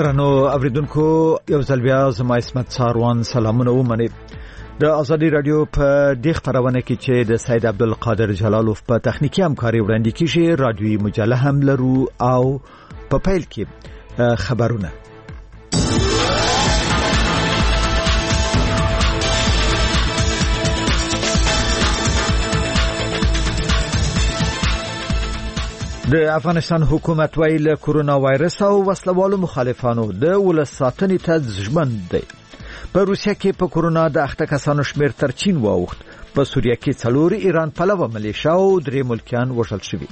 درنو اوریدونکو یو ځل بیا زما اسمت ساروان سلامونه ومني د ازادي رادیو په دغه خبرونه کې چې د سید عبدالقادر جلالوف په تخنیکی همکاري وړاندې کیږي رادیوي مجله هم لرو او په پیل کې خبرونه د افغانستان حکومت ویل کرونا وایرس او وسلوالو مخالفانو د ولس ساتنې ته ژمن دي. په روسیه کې په کرونا د اخته کسانو شمیر تر چین واوښت. په سوریه کې 4 ایران پلوه ملیشیا او 3 ملکیان وژل شوي.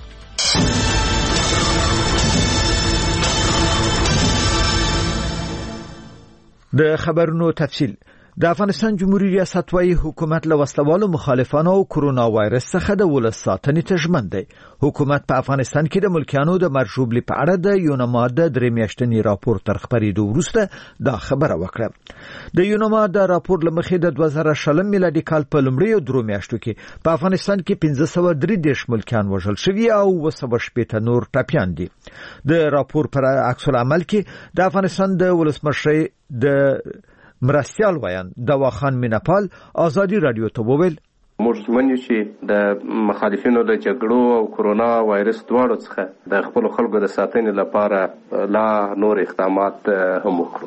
د خبرونو تفصیل د افغانستان جمهوریت ریاست وايي حکومت له وسلوالو مخالفانو او کرونا وایرس څخه د ولس ساتنې ته ژمن دی. حکومت په افغانستان کې د ملکیانو د مرجوبلي په اړه د یونما د 3 میاشتنی راپور تر خبرېدو وروسته دا خبره وکړه. د یونما د راپور لمخې د 2020 میلادي کال په لومړیو 3 میاشتو کې په افغانستان کې 1533 ملکیان وژل شوي او 280 نور ټپيان دي. د راپور پر عکس العمل کې د افغانستان د ولسمشر د مرستيال وایان دواخان مینپال ازادي رادیو ته وویل موږ ژمنو چې د مخالفینو د جګړو او کرونا وایرس دواړو څخه د خپل خلکو د ساتنې لپاره لا نور اقدامات هم وکړو.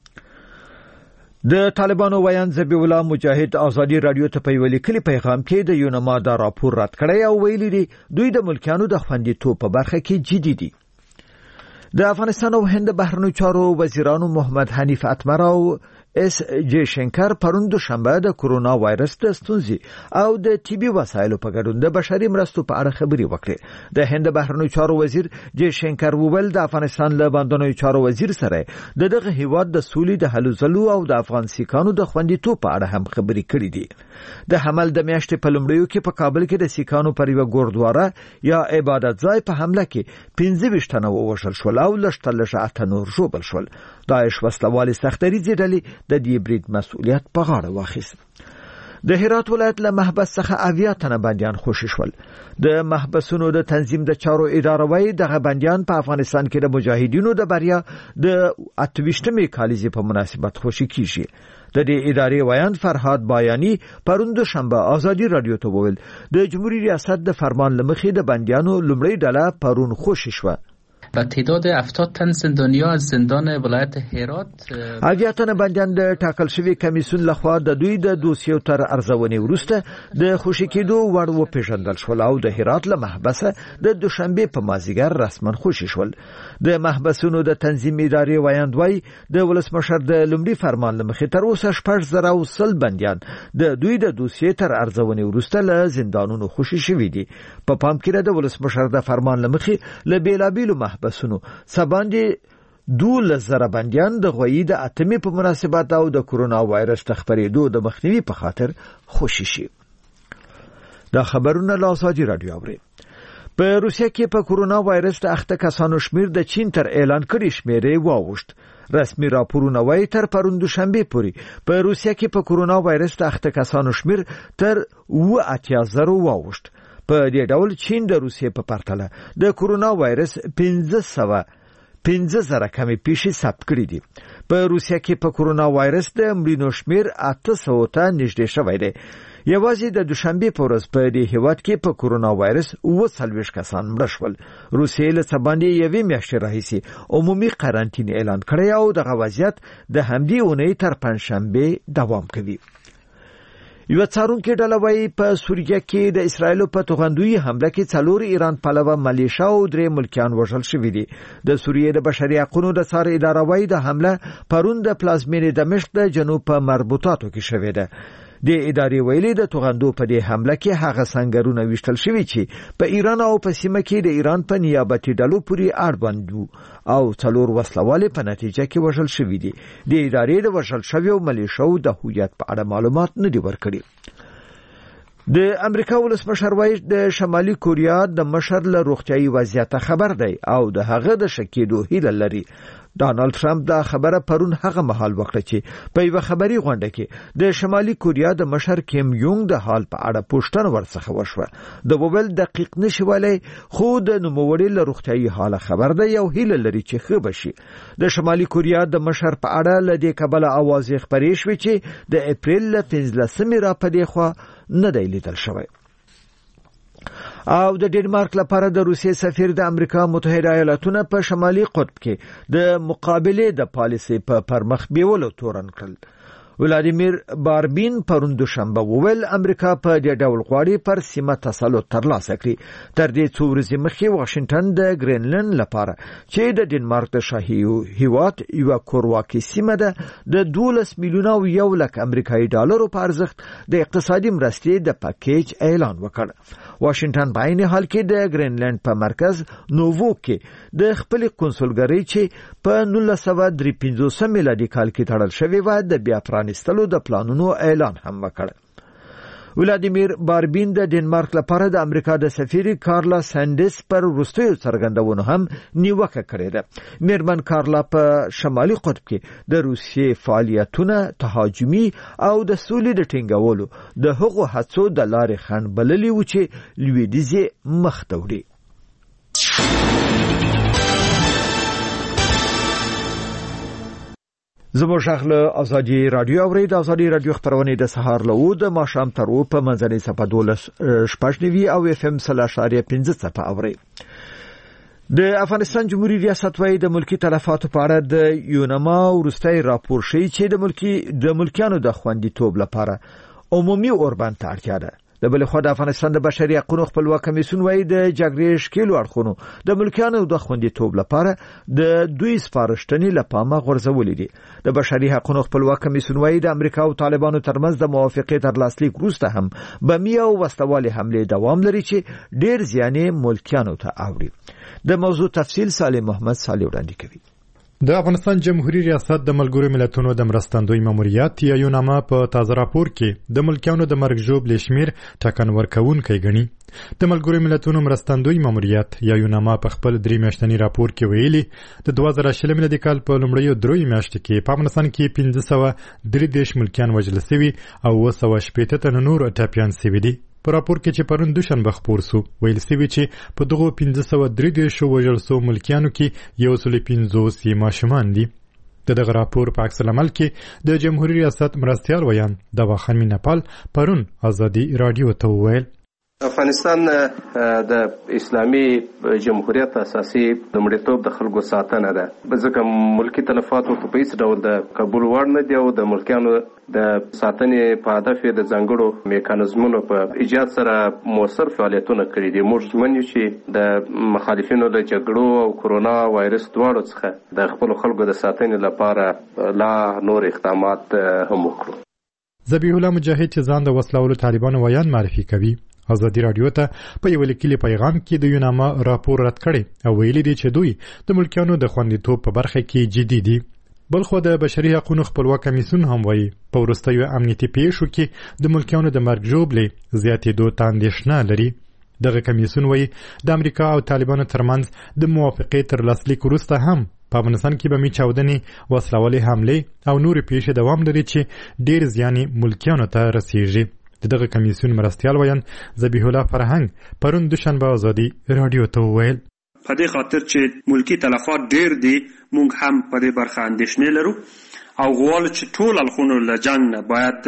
د طالبانو وایان ذبیح الله مجاهد ازادي رادیو ته په ولیکلي پیغام کې د یونما دا راپور رد کړی او ویلي دي دوی د ملکیانو د خوندیتوب په برخه کې جدي دي. د افغانستان او هند بهرنیو چارو وزیرانو محمد حنیف اتمر او اس جی شنکر پرون دوشنبه د کرونا وایرس د ستونزې او د طبي وسایلو په ګډون د بشري مرستو په اړه خبري وکړي. د هند بهرنیو چارو وزیر جی شنکر وویل د افغانستان له بندونو چارو وزیر سره دغه هیواد د سولې د هلو ځلو او د افغان سیکانو د خوندیتوب په اړه هم خبري کړې دي. د حمل د میاشتې په لومړیو کې په کابل کې د سیکانو پر یو ګوردواره یا عبادت ځای په حمله کې 15 تنه ووژل شول او لږ 8 نور ژوبل شول. داعش وسلوالي سختريزي ډلې د دې برید مسؤلیت په غاړه واخیست. د هرات ولایت له محبس څخه 80 تنه بنديان خوشي شول. د محبسونو د تنظیم د چارو اداره وایي دغه بنديان په افغانستان کې د مجاهدینو د بریا د 28مې کالیزې په مناسبت خوشي کیږي. د دې ادارې وایان فرهاد بایانی پرون دوشنبه ازادي رادیو ته وویل د جمهوریت ریاست د فرمان لمخې د بنديانو لومړی ډله پرون خوشي شوه. و تعداد 70 تن زندانیا از زندان ولایت هرات اگیاتن بندیان د ټاکل شوی کمیسیون لخوا د دوی د دوسیو تر ارزونې وروسته د خوشی کېدو وړ و پیژندل شول او د هرات له محبسه د دوشنبه په مازیګر رسمن خوشی شول. د محبسونو د تنظیم ادارې وایاندوي د ولسمشر د لومړي فرمان لمخې تر اوسه 8000 بندیان د دوی د دوسیې تر ارزونې وروسته له زندانونو خوشی شوي دي. په پام کې د ولسمشر د فرمان لمخې له بیلابیلو محبسونو سباندې 2000 بندیان د غوی د اتمې په مناسبت او د کرونا وایرس تخبرېدو د مخنیوي په خاطر خوشی شي. دا خبرونه له ازادي رادیو اوري. په روسیه کې په کرونا وایرس د اخته کسانو شمیر د چین تر اعلان کړي شمیرې واوښت. رسمي راپورونه وایي تر پرون دوشنبه پورې په روسیه کې په کرونا وایرس د اخته کسانو شمیر تر 80,000 واوښت. په دې ډول چین د روسیې په پرتله د کرونا وایرس 15,000 کمې پیښې ثبت کړې دي. په روسیه کې په کرونا وایرس د مړینو شمیر 800 ته نږدې شوی دی. یوازې د دوشنبه په ورځ په دې هیواد کې په کرونا وایرس 40 کسان مړ شول. روسیې له سباندې یوې میاشتې راهیسې عمومي قرنطینه اعلان کړی او دغه وضعیت د همدې اونۍ تر پنځشنبه دوام کوي. یو څارونکو ډله وايي په سوریه کې د اسرایل په توغندوی حمله کې 4 ایران پلوه ملیشیا او 3 ملکیان وژل شوي دي. د سوریې د بشري حقوقو د څار اداره وايي د حمله پرون د پلازمینې دمشق د جنوب په مربوطاتو کې شوې ده. د ادارې ویلي د توغندو په دې حمله کې هغه سنگرونه وشتل شوي چې په ایران او په سیمه کې د ایران په نیابتي ډلو پورې اړوند او 4 وسلوالې په نتیجه کې وژل شوي دي. د ادارې د وژل شویو ملیشو د هویت په اړه معلومات نه دي ورکړي. د امریکا ولسمشر وایي د شمالي کوریا د مشر له روغتيایي وضعیت خبر دی او د هغه د شکیدو هیله لري. ډانلډ ټرمپ دا خبره پرون هغه مهال وکړه چې په یو خبري غونډه کې د شمالي کوریا د مشر کیم یونګ د حال په اړه پوښتنه ورڅخه وشوه. د وویل دقیق نشوالي خو د نوموړي له روغتيایي حال خبر دی او هیله لري چې ښه بشي. د شمالي کوریا د مشر په اړه له دې کبله आवाज خبرې شوې چې د اپریل له 15 را پدې خو نه دی لیدل شوی. او د ډنمارک لپاره د روسیې سفیر د امریکا متحده ایالاتونو په شمالي قطب کې د مقابله د پالیسي په پرمخ بیولو تورن کړل. ولادیمیر باربین پرون دوشنبه وویل امریکا په دې ډول غواړي پر سیمه تسلط ترلاسه کړي. تر دې څو ورځې مخکې واشنگټن د ګرینلند لپاره چې د ډنمارک د شاهي هیواد یو کورواکي سیمه ده د 12 میلیونه او 1 لک امریکایي ډالرو په ارزښت د اقتصادي مرستې د پاکیج اعلان وکړ. واشنگټن په عین حال کې د ګرینلند په مرکز نووو کې د خپل کنسولګری چې په 1953 میلادي کال کې تړل شوی و د بیا پرانستلو د پلانونو اعلان هم وکړ. ولادیمیر باربین د ډنمارک لپاره د امریکا د سفیر کارلا ساندس پر وروستیو څرګندونو هم نیوکه کړې ده. میرمن کارلا په شمالي قطب کې د روسیې فعالیتونه تهاجمي او د سولې د ټینګولو د هغو هڅو د لارې خنډ بللي و چې لویدیځ مخ ته وړي. زموږ شغله ازادي رادیو او د ازادي رادیو خبرونه د سهار له د ماښام تر په منځنۍ صفه 12 او اف ام 3.15 صفه اوري. د افغانستان جمهوریت ریاست وايي د ملکی تلفاتو په اړه د یونما ورستۍ راپور شي چې د ملکیانو د خوندیتوب لپاره عمومي اوربند ته اړتیا ده. د بل خو د افغانستان د بشري حقوقو خپلواک کمیسیون وايي د جګړې شکیلو اړخونو د ملکیانو د خوندیتوب لپاره د دوی سپارښتنې لپاره غورځولې دي. د بشري حقوقو خپلواک کمیسیون وايي د امریکا او طالبانو ترمنځ د موافقې تر لاسلیک وروسته هم بمي او وسوالي حمله دوام لري چې ډیر زیانې ملکیانو ته اوري. د موضوع تفصیل سالم محمد صالح وړاندې کوي. د افغانستان جمهوریت ریاست د ملګرو ملتونو د مرستندوی ماموریت یا یونما په تازه راپور کې د ملکیانو د مرګ ژوبلې شمیر ټاکن ورکوونکی ګڼي. د ملګرو ملتونو مرستندوی ماموریت یا یونما په خپل 3 میاشتنی راپور کې ویلي د 2020 میلادي کال په لومړیو 3 میاشتو کې په افغانستان کې 1533 ملکیان وژل شوي او 280 تن نور ټاپیان شوي دي. په راپور کې چې پرون دوشنبه خپور سو ویل شوی چې په دغه 1533 وژل شوو ملکیانو کې 150 ماشومان دي. دغه راپور په عکس العمل کې د جمهوریت ریاست مرستیال ویان د واخان مینپال پرون ازادي رادیو ته ویل افغانستان د اسلامي جمهوریت اساسي لومړیتوب د خلکو ساتنه ده. ځکه ملکی تلفات په هیڅ ډول د قبول وړ نه دی او د ملکیانو د ساتنې په هدف د ځانګړو میکانیزمونو په ایجاد سره موثر فعالیتونه کړي دي. موږ منو چې د مخالفینو د جګړو او کرونا وایرس دواړو څخه د خپل خلکو د ساتنې لپاره لا نور اقدامات هم وکړو. ذبیح الله مجاهد چې ځان د وسلوالو طالبانو ویان معرفي کوي ازادي رادیو ته په یو لیکلي پیغام کې د یونما راپور رد کړي او ویلي دي چې دوی د ملکیانو د خوندیتوب په برخه کې جدي دي. بلخو د بشري حقوقو خپلواک کمیسیون هم وایي په وروستیو امنیتي پیښو کې د ملکیانو د مرګ ژوبلې زیاتېدو ته اندېښنه لري. دغه کمیسیون وایي د امریکا او طالبانو ترمنځ د موافقې تر لاسلیک وروسته هم په افغانستان کې بمي چاودنې وسلوالې حملې او نور پیښې دوام لري چې ډیر زیان ملکیانو ته رسیږي. دغه کمیسیون مرستیال ویان ذبیح الله فرهنګ پرون دوشنبه ازادي رادیو ته ویل په دې خاطر چې ملکی تلفات ډیر دي موږ هم په دې برخه اندېښنې لرو او غواړو چې ټول اړخونه له جنګ باید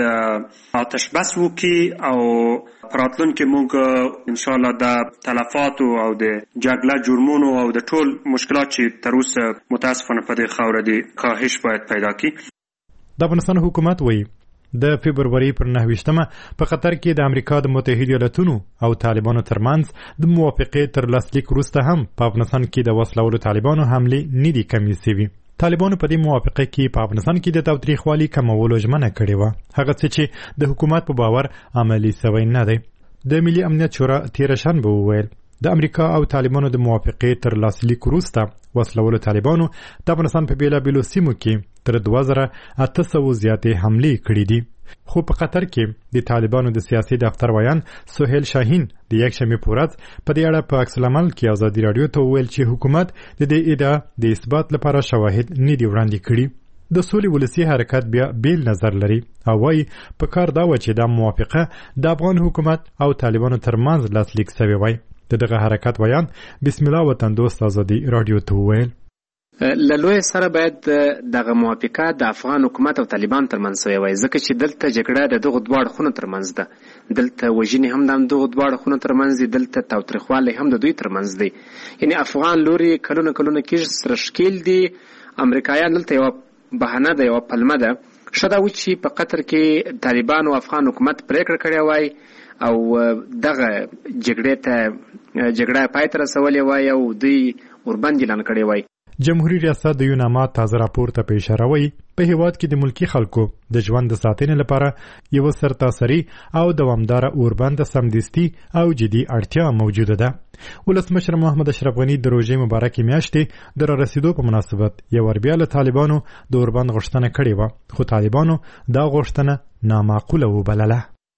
آتش بس وکړي او راتلونکي موږ ان شاء الله د تلفات او د جګړه جرمونو او د ټول مشکلات چې تر اوسه متاسفانه په دې خاوره دي کاهش باید پیدا کړي. د افغانستان حکومت وایي د فبرवरी پر 9 په قطر کې د امریکا د متحده ایالاتونو او طالبانو ترمنځ د موافقې تر لاسلیک وروسته هم په افغانستان کې د وسلوالو طالبانو حمله نه دي کمې شوي. طالبانو په دې موافقه کې په افغانستان کې د تاوتریخوالي کمولو ژمنه کړې و، هغه څه چې د حکومت په باور عملی شوی نه دی. د ملي امنیت شورا تیر شنبه وویل د امریکا او طالبانو د موافقې تر لاسلیک وروسته وسلوالو طالبانو د افغانستان په بیلابیلو سیمو کې تر 2800 زیاتې حملې کړې دي. خو په قطر کې د طالبانو د سیاسي دفتر ویان سهیل شاهین د یک شنبه په ورځ په دې اړه په عکس العمل کې ازادي رادیو ته وویل چې حکومت د دې ادعا د اثبات لپاره شواهد نه دی وړاندې کړي. د سولې ولسی حرکت بیا بیل نظر لري او وايي په کار دا و چې د موافقه د افغان حکومت او طالبانو ترمنځ لاسلیک شوی وای. دغه حرکت ویان بسم الله وطن دوست ازادي رادیو ته وویل لوی سره باید دغه موافقه د افغان حکومت او طالبان ترمنځ شوی وای ځکه چې دلته جګړه د دغه دواړو خونو ترمنځ ده. دلته وژنې هم د دغه دواړو خونو ترمنځ دي، دلته تاوتریخوالی هم د دوی ترمنځ دی. یعنی افغان لوري کلونه کېږي سره ښکیل دي. امریکایان دلته یوه بهانه ده، یوه پلمه ده. ښه دا و چې په قطر کې طالبان او افغان حکومت پریکړه کړې وای او دغه جګړه پای ته رسولې وای او دوی وربند اعلان کړی وای. جمهوریت ریاست د یوناما تازه راپور ته په اشاره وایي په هیواد کې د ملکی خلکو د ژوند د ساتنې لپاره یو سرتاسري او دوامداره اوربند سمدستي او جدي اړتیا موجوده ده. ولسمشر محمد اشرف غنی د روژې مبارکې میاشتې د رارسېدو په مناسبت یو ور بیا له طالبانو د اوربند غوښتنه کړې وه، خو طالبانو دا غوښتنه نامعقوله وبلله.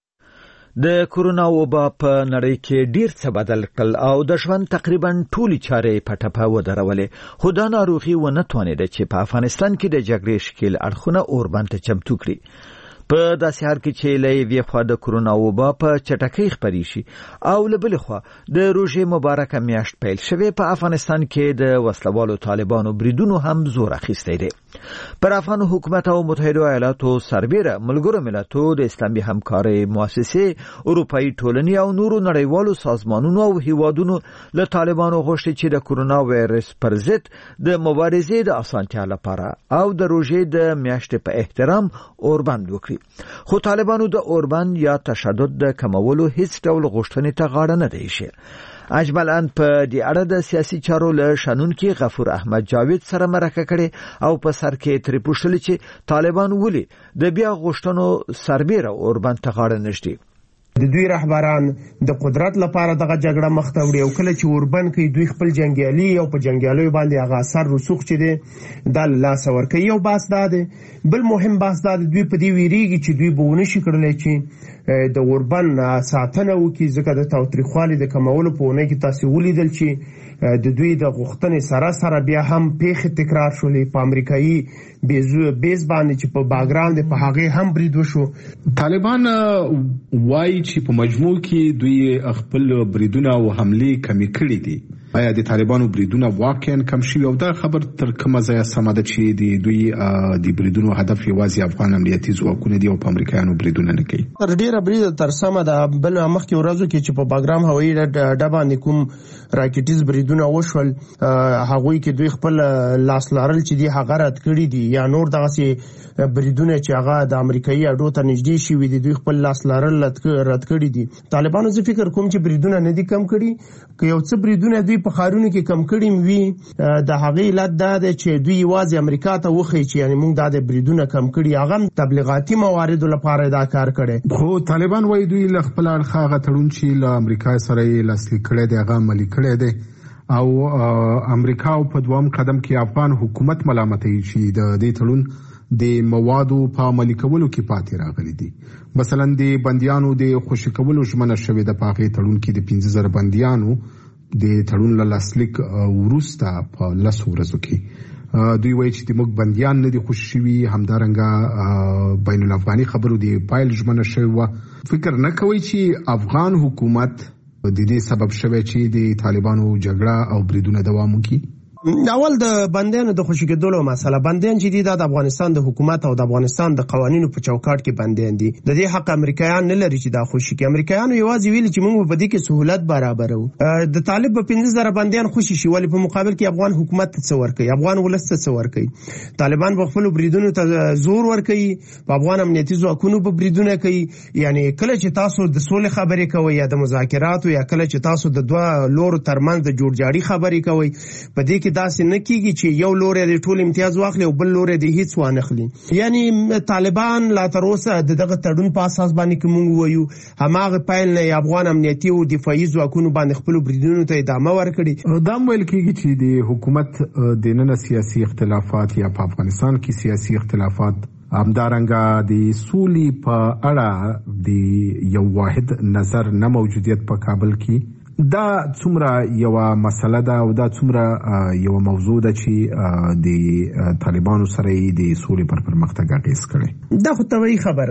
د کورونا وبا په نړۍ کې ډیر څه بدل کړل او د ژوند تقریبا ټولي چارې په ټپه ودرولې، خو دا ناروغي ونه توانېده چې په افغانستان کې د جګړې شکیل اړخونه اوربند ته چمتو کړي. په داسې حال کې چې له یوې خوا د کورونا وبا په چټکۍ خپرې شي او له بلې خوا د روژې مبارکه میاشت پیل شوې، په افغانستان کې د وسلوالو طالبانو بریدونو هم زور اخیستی دی. پر افغان حکومت او متحده ایالاتو سربیره ملګرو ملتونو د اسلامي همکارۍ مؤسسې، اروپایي ټولنې او نورو نړیوالو سازمانونو او هیوادونو له طالبانو غوښتي چې د کورونا وایرس پر ضد د مبارزې د اسانتیا لپاره او د روژې د میاشتې په احترام اوربند وکړي. خو طالبانو د اوربند یا تشدد د کمولو هیڅ ډول غوښتنې ته غاړه نه دی ایښې. اجمالاً په دې اړه د سیاسي چارو له شنونکي غفور احمد جاوید سره مرکه کړې او په سر کې ترې پوښتلې چې طالبان ولې د بیا غوښتنو سربیره اوربند ته غاړه نږدي. د دوی رهبران د قدرت لپاره دغه جګړه مخ ته وړي او کله چې اوربند کوي دوی خپل جنګیالي او په جنګیالیو باندې هغه اثر رسوخ چې دی دا له لاسه ورکوي. یو بحث دا دی. بل مهم بحث دا دی دوی په دې ویریږي چې دوی به ونه شي کړلی چې د اوربند ساتنه وکړي، ځکه د تاوتریخوالي د کمولو په اونۍ کې تاسې ولیدل چې د دوی د غوښتنې سره بیا هم پیښې تکرار شولې په امریکایي بیز باندې چې په باګراوند په هغې هم برید وشو. طالبان وایي چې په مجموع کې دوی خپل بریدونه او حملې کمې کړې دي. آیا د طالبانو بریدونه واقعا کم شوي او دا خبر تر کومه ځایه سمه ده چې دوی د بریدونو هدف یوازې افغان امنیتي ځواکونه دي او په امریکایانو بریدونه نه کوي؟ تر ډیره برید تر سمه ده. بل مخکې ورځو کې چې په باګرام هوایي اډه باندې کوم راکټیز بریدونه وشول هغوی کې دوی خپل لاس لارل چې دی هغه رد کړي دي یا نور دغسې بریدونه چې هغه د امریکایي اډو ته نږدې شوي دي دوی خپل لاس لارل رد کړي دي. طالبانو زه فکر کوم چې بریدونه نه دي کم کړي، که یو څه بریدونه دوی په ښارونو کې کم کړي وي د هغې علت دا دی چې دوی یوازې امریکا ته وښیي چې یعنې موږ دا د بریدونه کم کړي، هغه تبلیغاتي مواردو لپاره دا کار کړی. خو طالبان وایي دوی له خپل اړخه هغه تړون چې له امریکا سره یې لاسلیک کړی دی هغه عملي کړی دی او امریکا په دوام قدم کې افغان حکومت ملامتوي چې د دې تړون د موادو په عملي کولو کې پاتې راغلي دي. مثلا د بندیانو د خوشي کولو ژمنه شوې ده په هغې تړون کې د 15,000 بندیانو د تړون له لاسلیک وروسته په 10 ورځو کې دوی وایي چې موږ بندیان نه دي خوشي شوي، همدارنګه بین الافغاني خبرو د پایل ژمنه شوې وه. فکر نه کوئ چې افغان حکومت د دې سبب شوی چې د طالبانو جګړه او بریدونه دوام وکړي؟ اول د بندیانو د خوشي کېدلو مسله، بندیان چې دي دا د افغانستان د حکومت او د افغانستان د قوانینو په چوکاټ کې بندیان دي. د دې حق امریکایان نه لري چې دا خوشي کړي. امریکایانو یوازې ویلي چې موږ په دې کې سهولت برابرو. د طالب په 15,000 بندیان خوشي شي ولې په مقابل کې افغان حکومت ته څه ورکوي، افغان ولس ته څه ورکوي. طالبان په خپلو بریدونو ته زور ورکوي، په افغان امنیتي ځواکونو په بریدونه کوي. یعنی کله چې تاسو د سولې خبرې کوئ یا د مذاکراتو یا کله چې تاسو د دوه لورو ترمنځ د جوړجاړي خبرې کوئ، په دې کې داسې نه کیږي چې یو لوري د ټول امتیاز واخلي او بل لوري د هیڅ وانخلي. یعنی طالبان لا تر اوسه دغه تړون په اساس باندې کوم وایو هماغه پایل نه افغان امنیتي او دفاعي ځواکونو باندې خپل بریدونو ته ادامه ورکړي. دا ویل کیږي چې د حکومت د نن سیاسي اختلافات یا په افغانستان کې سیاسي اختلافات همدارنګه د سولې په اړه د یو واحد نظر نه موجودیت په کابل کې دا څومره یو مسله ده او دا څومره یو موضوع ده چې د طالبانو سره د سولې پر پرمختګ اغیز کړي. دا خو طبیعي خبره